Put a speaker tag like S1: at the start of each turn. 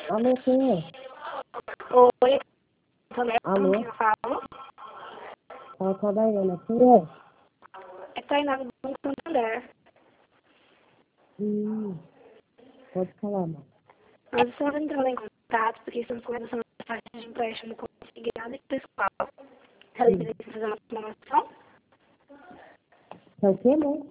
S1: Alô, quem é?
S2: Oi, Antonella,
S1: Alô?
S2: quem eu falo?
S1: Fala com a Daiana. Quem é?
S2: É Tainá do Banco Santander.
S1: Pode falar, mãe.
S2: Nós estamos entrando em contato porque estamos começando a taxa de empréstimo consignado e pessoal. Ela
S1: Sim.
S2: deveria fazer uma reclamação?
S1: É o quê, mãe?